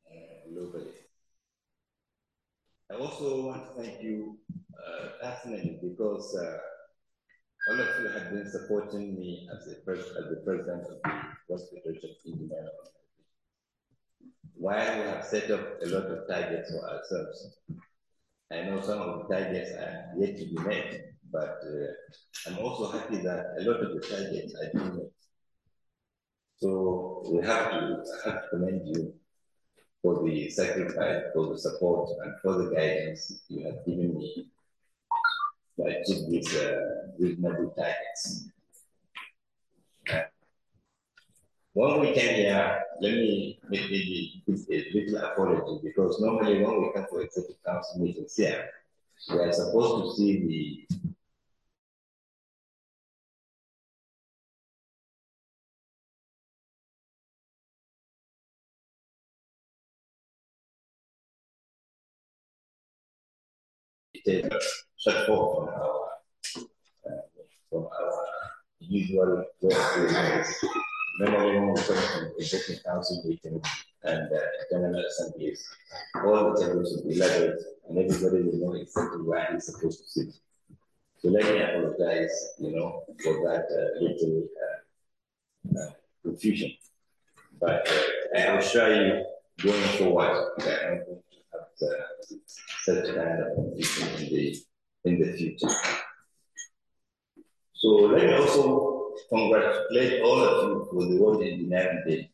globally. I also want to thank you personally because all of you have been supporting me as the president of the West Federation Engineering Organization. While we have set up a lot of targets for ourselves, I know some of the targets are yet to be met, but I'm also happy that a lot of the targets are being met. So I have to commend you for the sacrifice, for the support, and for the guidance you have given me to achieve these reasonable targets. When we came here, let me maybe give a little apology because normally when we come for executive council meetings here, we are supposed to see the shortfall from our usual work. Normally when we come to executive council meeting and general assemblies, all the tables will be leveled and everybody will know exactly where he's supposed to sit. So let me apologize, for that little confusion. But I assure you, going forward, that I'm going to have such kind of confusion in the future. So let me also congratulate all of you for the World Engineering Day.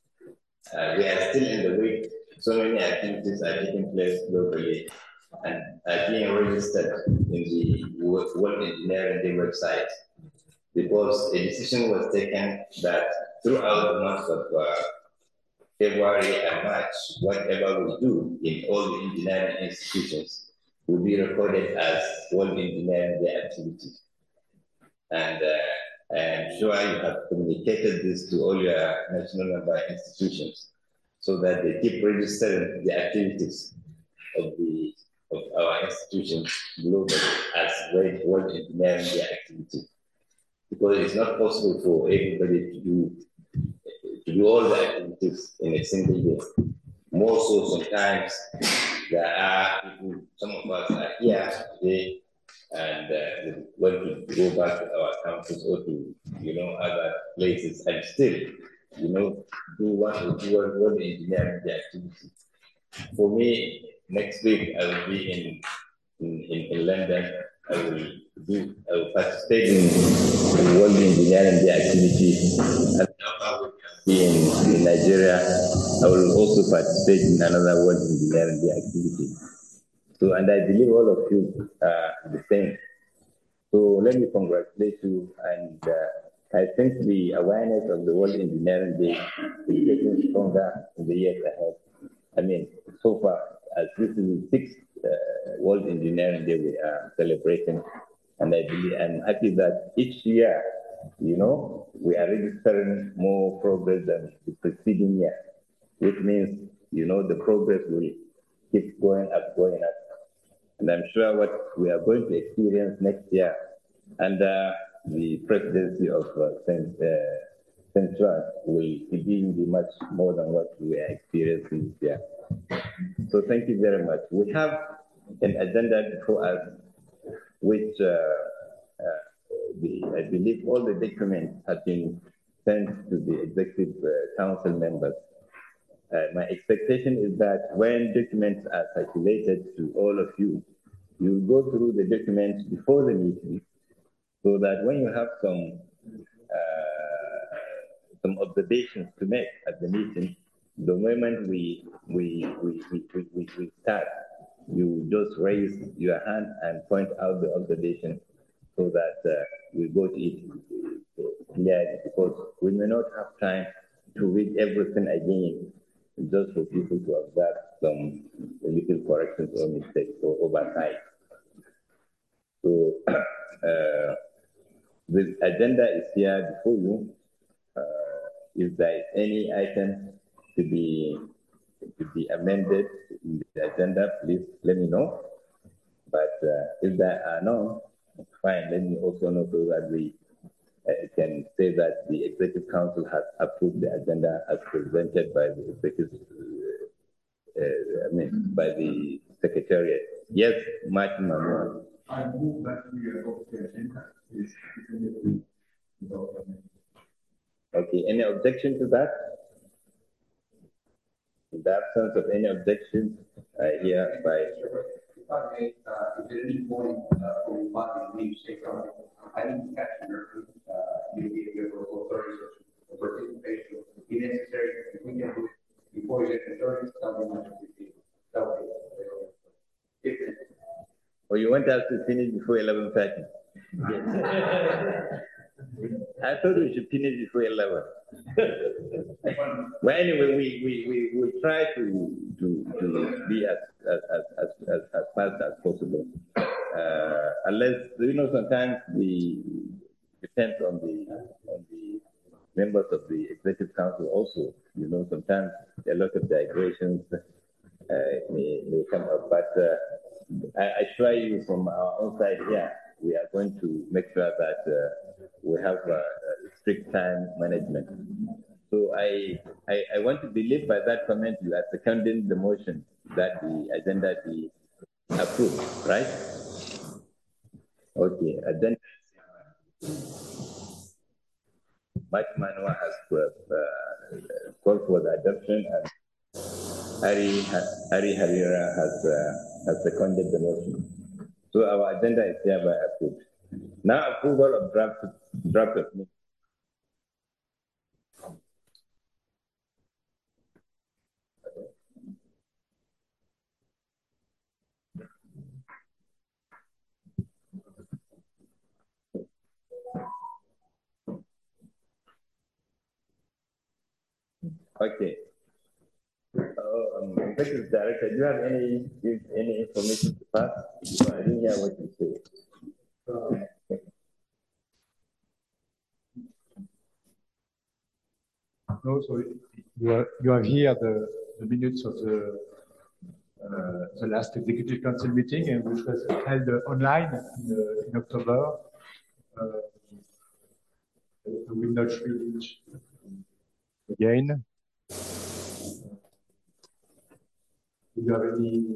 We are still in the week. So many activities are taking place globally and are being registered in the World Engineering Day website because a decision was taken that throughout the month of February and March, whatever we do in all the engineering institutions will be recorded as World Engineering Day activity. And I am sure you have communicated this to all your national member institutions so that they keep registering the activities of our institutions globally as World Engineering Day activity. Because it's not possible for everybody to do all the activities in a single day. More so sometimes there are people, some of us are here today and we want to go back to our campus or to, other places and still, do one engineering activity. For me, next week I will be in London. I will participate in the World Engineering Day activity. And after be in Nigeria, I will also participate in another World Engineering Day activity. So, and I believe all of you are the same. So let me congratulate you, and I think the awareness of the World Engineering Day is getting stronger in the years ahead. I mean, so far, as this is the sixth World Engineering Day we are celebrating, and I'm happy that each year, we are registering more progress than the preceding year, which means, the progress will keep going up. And I'm sure what we are going to experience next year under the presidency of St. John will even be much more than what we are experiencing this year. So thank you very much. We have an agenda before us, which I believe all the documents have been sent to the executive council members. My expectation is that when documents are circulated to all of you, you go through the documents before the meeting, so that when you have some observations to make at the meeting, the moment we start, you just raise your hand and point out the observation so that we go to it clearly, because we may not have time to read everything again, just for people to observe some little corrections or mistakes or oversight. So the agenda is here before you. If there is any item to be amended in the agenda, please let me know. But if there are none, fine. Let me also know so that we can say that the Executive Council has approved the agenda as presented by the Executive by the Secretariat. Yes, Martin Manuel. I move that we adopt the agenda. Okay, any objection to that? In the absence of any objection, I hereby. If I may, if at any point we want to leave, I didn't catch your local authorities or participation. If necessary, if we can do it before you get the authorities, tell me what to do. Or you want us to finish before 11:30? I thought we should finish before 11. Well, anyway, we try to be as fast as possible. Unless, sometimes depends on the members of the Executive Council also. Sometimes a lot of digresssions may come up, but I assure you from our own side here, we are going to make sure that we have strict time management. So I want to believe by that comment you are seconding the motion that the agenda be approved, right? Okay, agenda. Mike Manua has called for the adoption, and Ari Harira has seconded the motion. So our agenda is hereby approved. Now approval of draft of minutes. Okay. Executive Director, do you have any information to pass? I didn't hear what you said. No, so you have here the minutes of the last Executive Council meeting, and which was held online in October. I will not read it again. Do you have any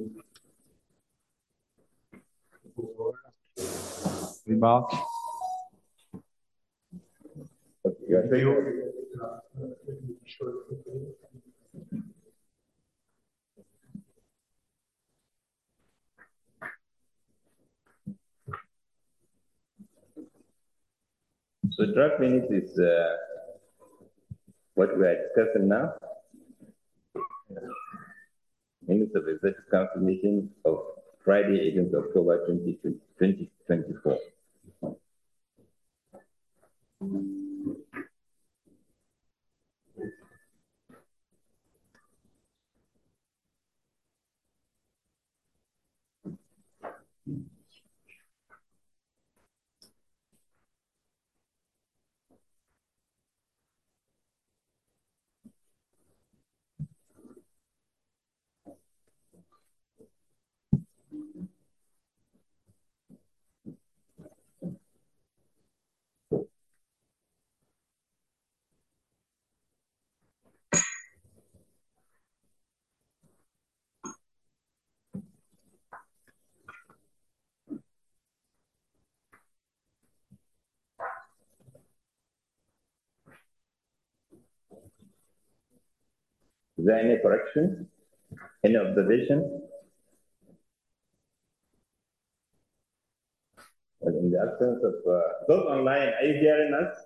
remark? So draft minutes is what we are discussing now. Minutes of Executive Council meeting of Friday, 18th October 2024. Is there any correction? Any observation? Well, in the absence of those online, are you hearing us?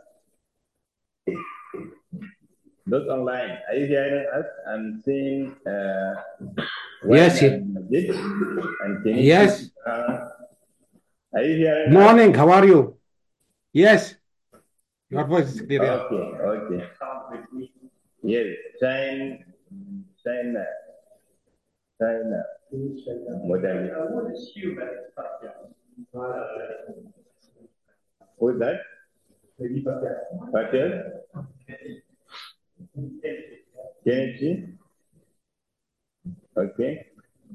Those online, are you hearing us? I'm seeing. Yes. Yes. Are you hearing? Morning. How are you? Yes. Your voice is clear. Okay. Yes. China. Modern. Who's that? Patel? Kenichi? Okay.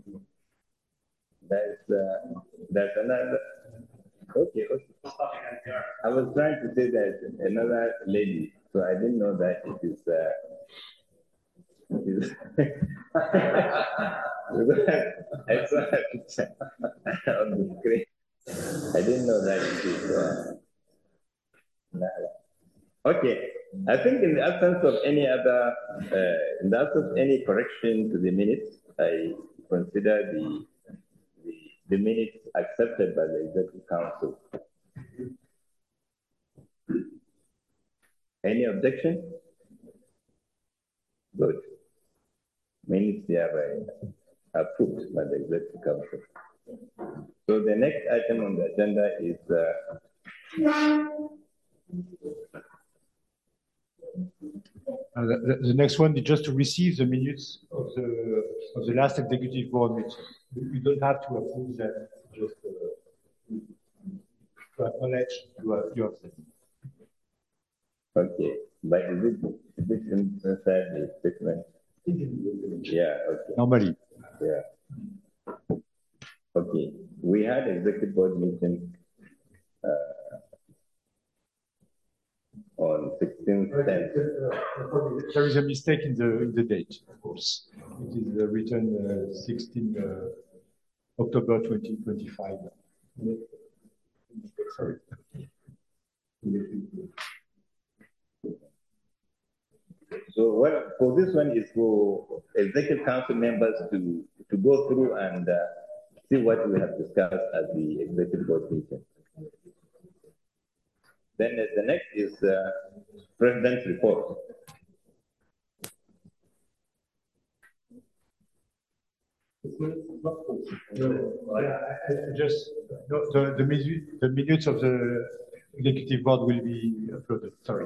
That's another. Okay. I was trying to say that another lady, so I didn't know that it is. I saw a picture on the screen. I didn't know that it is Nala. Okay, I think in the absence of any other, in the absence of any correction to the minutes, I consider the minutes accepted by the Executive Council. Any objection? Good. Minutes are approved by the Executive Council. So the next item on the agenda is the next one is just to receive the minutes of the last executive board meeting. You don't have to approve them, just to acknowledge you have them. okay. But is it inside the statement? Yeah, okay. Normally. Yeah. Okay. We had executive board meeting on 16th. There is a mistake in the date, of course. It is written 16 October 2025. Sorry. So, well, for this one is for executive council members to go through and see what we have discussed at the executive board meeting. Then the next is President's report. The minutes of the executive board will be uploaded. Sorry.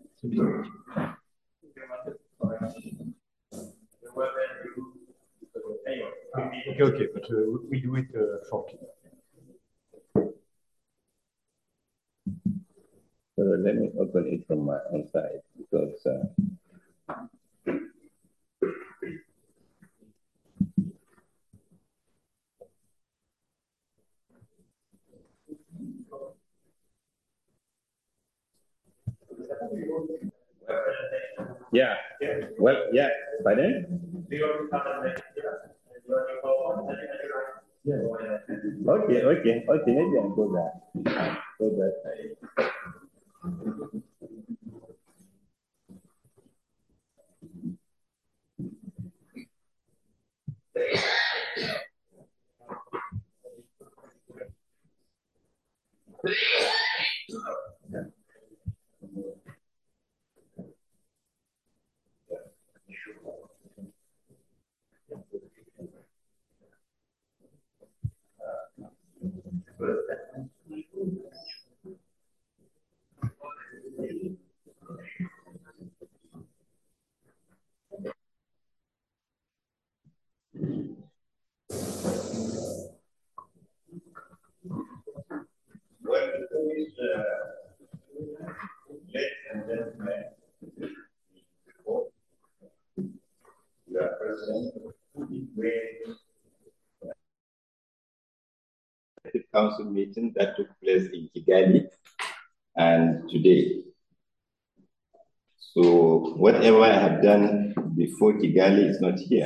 Okay, but we do it shortly. So let me open it from my own side because yeah. Well, yeah. By then? Okay. Maybe I'll go there. Go that side. Council meeting that took place in Kigali and today. So whatever I have done before Kigali is not here.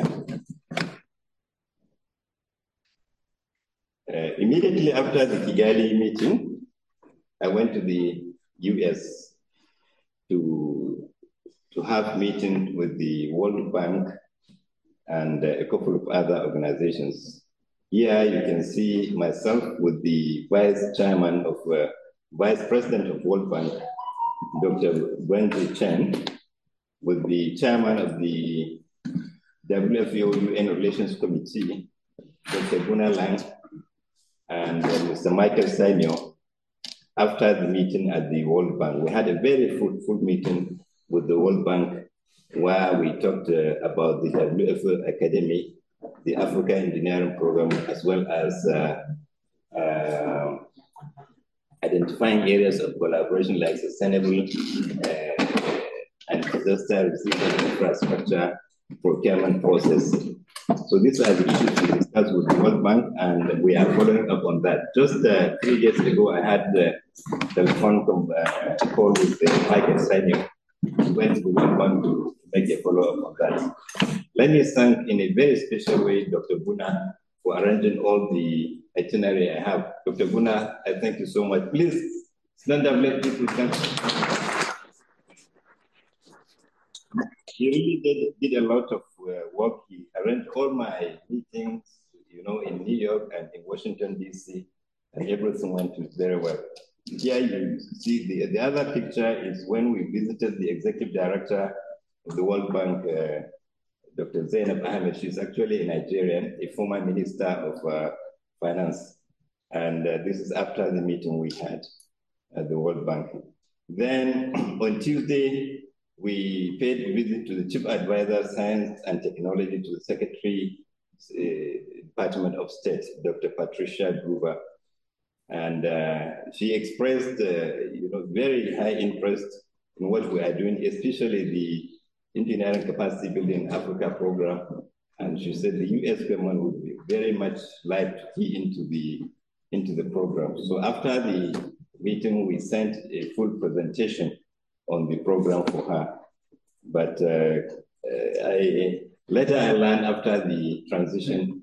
Immediately after the Kigali meeting, I went to the US to have meeting with the World Bank and a couple of other organizations. Here you can see myself with the Vice President of World Bank, Dr. Wendy Chen, with the Chairman of the WFO UN Relations Committee, Dr. Gunnar Lang, and Mr. Michael Sainio. After the meeting at the World Bank, we had a very fruitful meeting with the World Bank where we talked about the WFO Academy, the Africa Engineering Program, as well as identifying areas of collaboration like sustainable and disaster resistant infrastructure procurement process. So these are the issues we discussed with the World Bank, and we are following up on that. Just 3 days ago, I had the telephone call with Michael Sainio. We went to the World Bank to make a follow-up on that. let me thank in a very special way Dr. Buna for arranging all the itinerary I have. Dr. Buna, I thank you so much. Please stand up, let people come. He really did a lot of work. He arranged all my meetings, you know, in New York and in Washington, D.C., and everything went very well. Here you see the other picture is when we visited the executive director of the World Bank, Dr. Zainab Ahmed. She's actually a Nigerian, a former minister of finance. And this is after the meeting we had at the World Bank. Then on Tuesday, we paid a visit to the Chief Advisor, Science and Technology to the Secretary, Department of State, Dr. Patricia Gruber. And she expressed, very high interest in what we are doing, especially the Engineering Capacity Building in Africa program. And she said the US government would be very much like to key into the program. So after the meeting, we sent a full presentation on the program for her. But later I learned after the transition,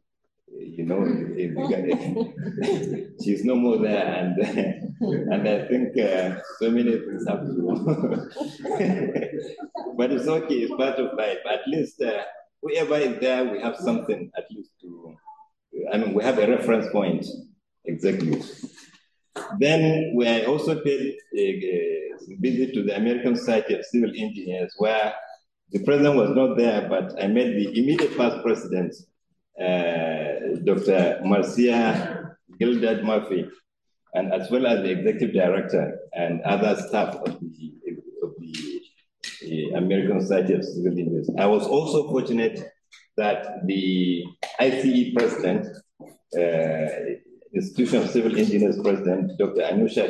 she's no more there, and I think so many things have to. But it's okay; it's part of life. At least whoever is there, we have something at least to. We have a reference point. Exactly. Then we also paid a visit to the American Society of Civil Engineers, where the president was not there, but I met the immediate past president, Dr. Marcia Gildad Murphy, and as well as the executive director and other staff of the American Society of Civil Engineers. I was also fortunate that the ICE president, Institution of Civil Engineers President, Dr. Anusha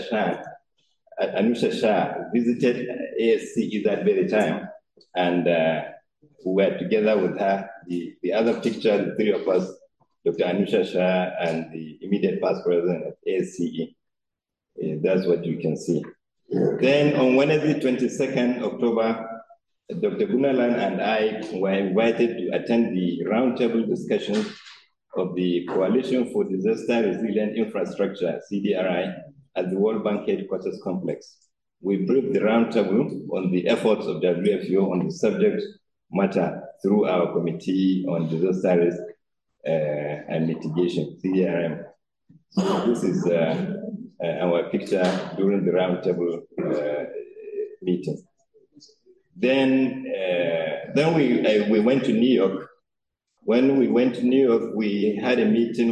Shah visited ASCE that very time, and we were together with her. The other picture, the three of us, Dr. Anusha Shah and the immediate past president of ASCE. That's what you can see. Then on Wednesday, 22nd October, Dr. Bunalan and I were invited to attend the roundtable discussions of the Coalition for Disaster Resilient Infrastructure, CDRI, at the World Bank Headquarters Complex. We briefed the roundtable on the efforts of WFO on the subject matter through our Committee on Disaster Risk and Mitigation, CDRM. So this is our picture during the roundtable meeting. Then we went to New York. When we went to New York, we had a meeting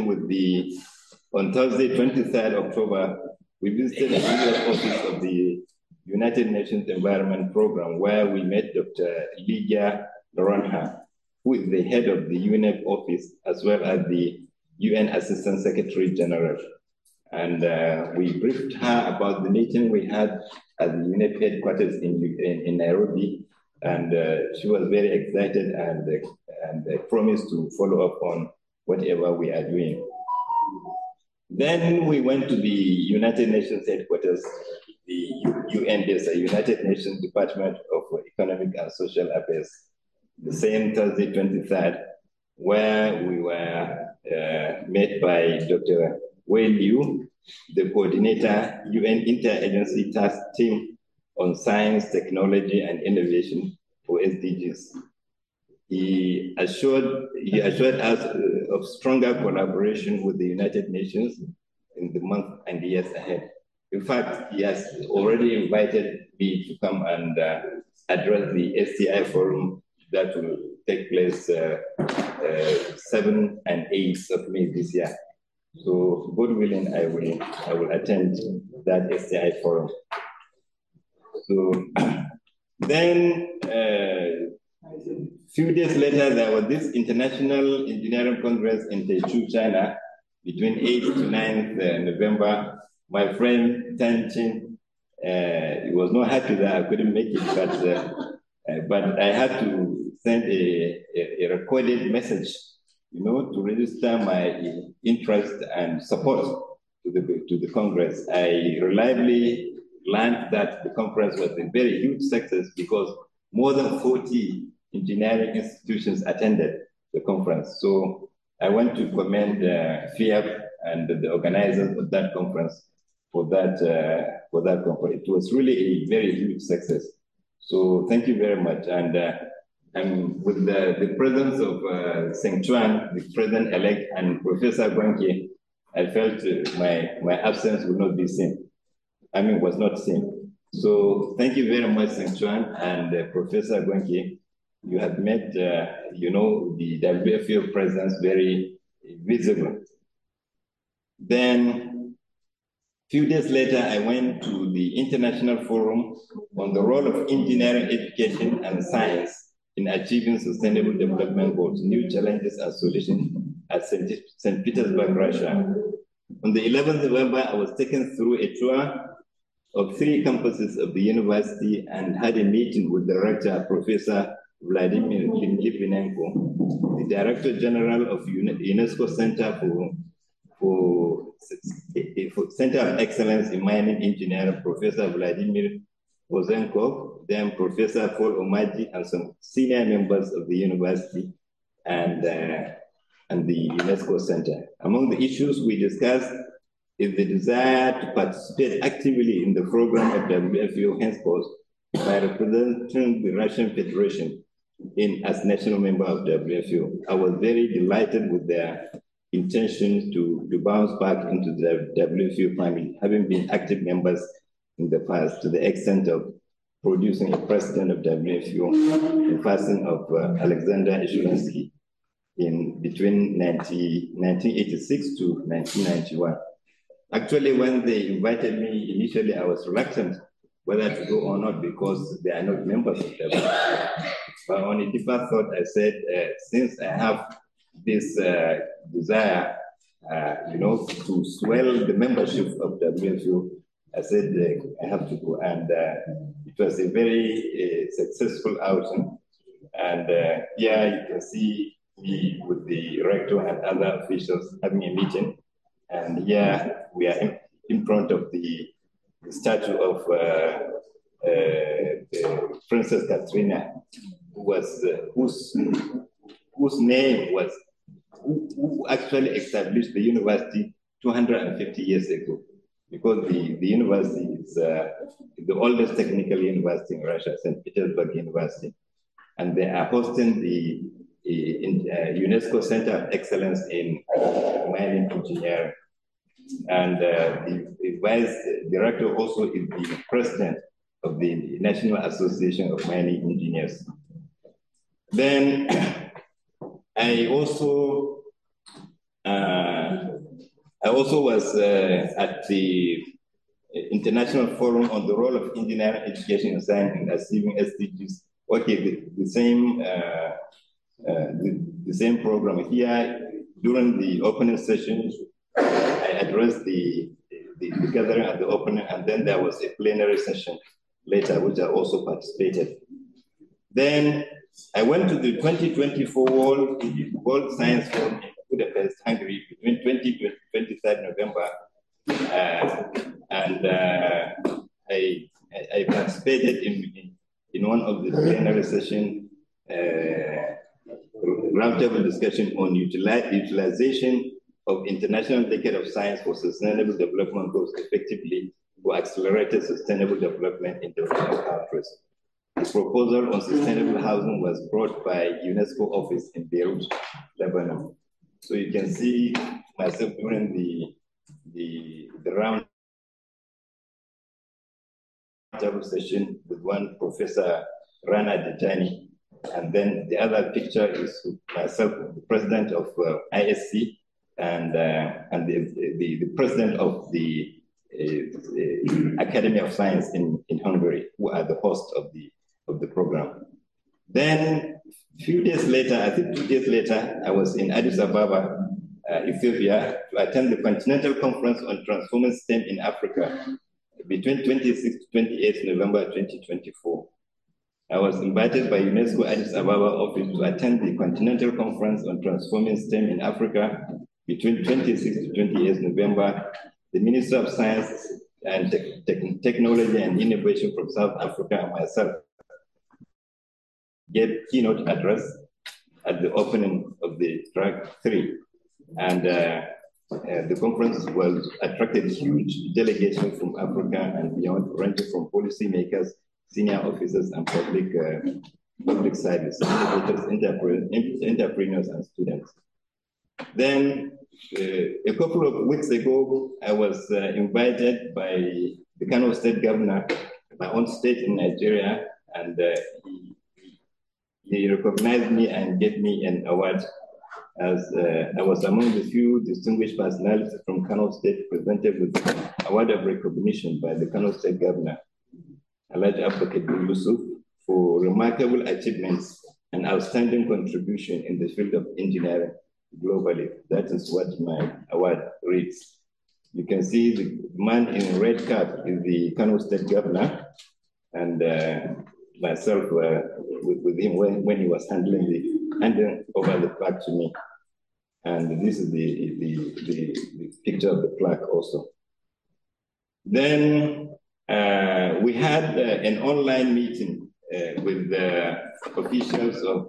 on Thursday, 23rd October, we visited the General Office of the United Nations Environment Program, where we met Dr. Lydia Naranha, who is the head of the UNEP office, as well as the UN Assistant Secretary General. And we briefed her about the meeting we had at the UNEP headquarters in Nairobi. And she was very excited and promised to follow up on whatever we are doing. Then we went to the United Nations headquarters, the UNDESA, United Nations Department of Economic and Social Affairs, the same Thursday, 23rd, where we were met by Dr. Wei Liu, the coordinator, UN Interagency Task Team on Science, Technology, and Innovation for SDGs. He assured us of stronger collaboration with the United Nations in the month and years ahead. In fact, he has already invited me to come and address the STI forum that will take place 7 and 8 of May this year. So, God willing, I will attend that STI forum. So, then a few days later, there was this International Engineering Congress in Taizhou, China, between 8th to 9th November. My friend Tan Chin, he was not happy that I couldn't make it, but I had to send a recorded message, to register my interest and support to the Congress. I reliably learned that the conference was a very huge success because more than 40 engineering institutions attended the conference. So I want to commend FIAP and the organizers of that conference for that conference. It was really a very huge success. So thank you very much. And with the presence of Seng Chuan, the president-elect, and Professor Gwanke, I felt my absence would not be seen. Was not seen. So thank you very much, Seng Chuan and Professor Gwanke. You have made, the WFO presence very visible. Then, a few days later, I went to the International Forum on the role of engineering education and science in achieving sustainable development goals, new challenges and solutions at St. Petersburg, Russia. On the 11th November, I was taken through a tour of 3 campuses of the university and had a meeting with the rector, Professor Vladimir Litvinenko, the Director General of UNESCO Center for Center of Excellence in Mining Engineering, Professor Vladimir Ozenkov, then Professor Paul Omaji, and some senior members of the university and the UNESCO Center. Among the issues we discussed is the desire to participate actively in the program of WFO henceforth by representing the Russian Federation as national member of WFO. I was very delighted with their intention to bounce back into the WFO family, having been active members in the past, to the extent of producing a president of WFO, the person of Alexander Ishuransky, in between 1986 to 1991. Actually, when they invited me initially, I was reluctant whether to go or not because they are not members of WFO. But on a deeper thought, I said, since I have this desire, to swell the membership of WFO, I said I have to go. And it was a very successful outing. And you can see me with the rector and other officials having a meeting. And we are in front of the statue of Princess Katrina, whose name was, who actually established the university 250 years ago, because the university is the oldest technical university in Russia, St. Petersburg University, and they are hosting the UNESCO Center of Excellence in Mining Engineering. And the vice director also is the president of the National Association of Mining Engineers. Then I also was at the International Forum on the role of engineering education and science in achieving SDGs. Okay, the same program here. During the opening session, I addressed the gathering at the opening, and then there was a plenary session later, which I also participated. Then I went to the 2024 World Science Forum in Budapest, Hungary, between 20 and 23rd November. I participated in one of the plenary sessions, roundtable discussion on utilization of International Decade of Science for Sustainable Development Goals effectively for accelerated sustainable development in developing countries. The proposal on sustainable housing was brought by UNESCO office in Beirut, Lebanon. So you can see myself during the round table session with one Professor Rana Detani, and then the other picture is myself, the president of ISC, and the president of the Academy of Science in Hungary, who are the host of the program. Then a few days later, I think 2 days later, I was in Addis Ababa, Ethiopia, to attend the Continental Conference on Transforming STEM in Africa between 26 to 28 November 2024. I was invited by UNESCO Addis Ababa office to attend the Continental Conference on Transforming STEM in Africa between 26 to 28 November. The Minister of Science and Technology and Innovation from South Africa and myself gave keynote address at the opening of the track 3. And the conference was attracted huge delegation from Africa and beyond, ranging from policymakers, senior officers, and public service, entrepreneurs, and students. Then, a couple of weeks ago, I was invited by the Kano State Governor, my own state in Nigeria, and he recognized me and gave me an award, as I was among the few distinguished personalities from Kano State presented with the award of recognition by the Kano State Governor, Alhaji Abubakar Yusuf, for remarkable achievements and outstanding contribution in the field of engineering globally. That is what my award reads. You can see the man in red cap is the Kano State Governor, and myself with him when he was handing over the plaque to me. And this is the picture of the plaque also. Then we had an online meeting with the officials of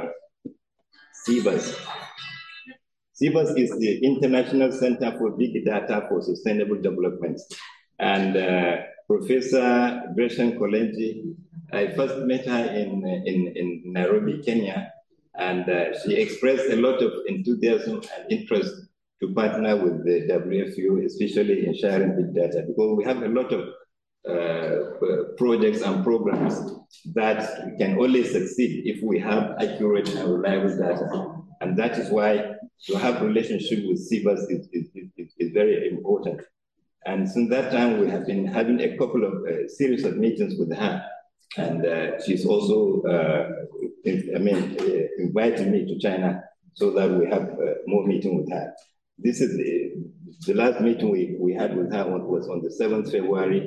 CBAS. CBAS is the International Center for Big Data for Sustainable Development. And Professor Gretchen Kolenji, I first met her in Nairobi, Kenya, and she expressed a lot of enthusiasm and interest to partner with the WFU, especially in sharing big data, because we have a lot of projects and programs that can only succeed if we have accurate and reliable data. And that is why to have relationship with CBAS is very important. And since that time, we have been having a couple of series of meetings with her. And she's also, invited me to China so that we have more meeting with her. This is the last meeting we had with her was on the 7th February,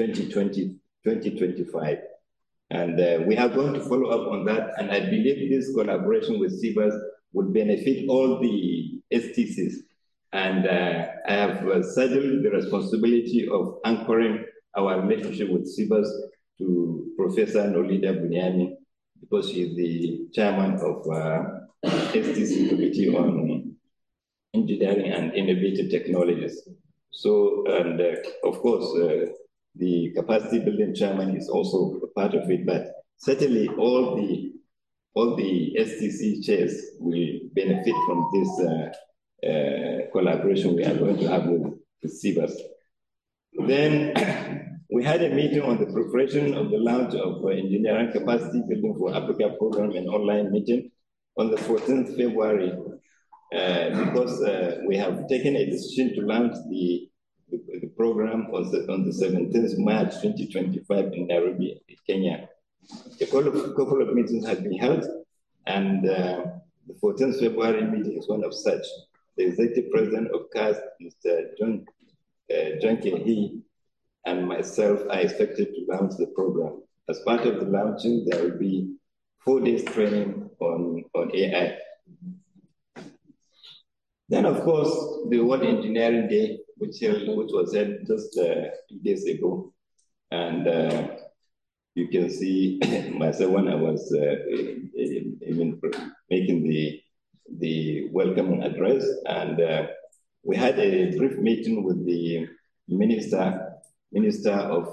2025. And we are going to follow up on that. And I believe this collaboration with CBAS will benefit all the STCs. And I have saddled the responsibility of anchoring our relationship with CBAS to Professor Nolida Bunyani, because she is the chairman of STC Committee on Engineering and Innovative Technologies. So, and of course, the capacity building chairman is also a part of it, but certainly all the STC chairs will benefit from this collaboration we are going to have with CBAS. Then we had a meeting on the preparation of the launch of Engineering Capacity Building for Africa program, an online meeting on the 14th February, because we have taken a decision to launch the program on the 17th March 2025 in Nairobi, Kenya. A couple of meetings have been held, and the 14th February meeting is one of such. The executive president of CAS, Mr. John Kenhi, and myself are expected to launch the program. As part of the launching, there will be 4 days training on AI. Then, of course, the World Engineering Day, which was held just 2 days ago. And you can see myself when I was even making the welcoming address. And we had a brief meeting with the Minister of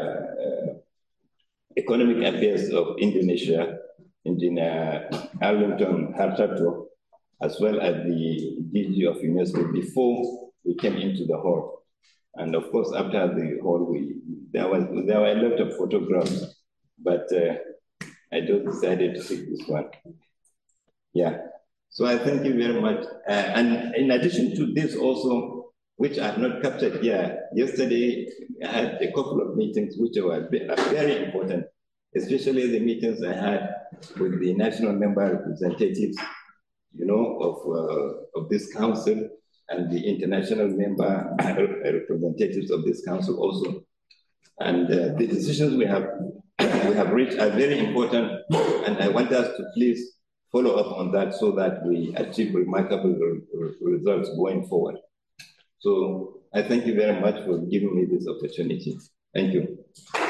Economic Affairs of Indonesia, Engineer Arlington Hartarto, as well as the DG of UNESCO before we came into the hall. And of course, after the hall, there were a lot of photographs, but I just decided to take this one. Yeah. So I thank you very much. And in addition to this also, which I have not captured here, yesterday I had a couple of meetings which were very important, especially the meetings I had with the national member representatives, of this council, and the international member representatives of this council also. And the decisions we have reached are very important, and I want us to please follow up on that so that we achieve remarkable results going forward. So I thank you very much for giving me this opportunity. Thank you.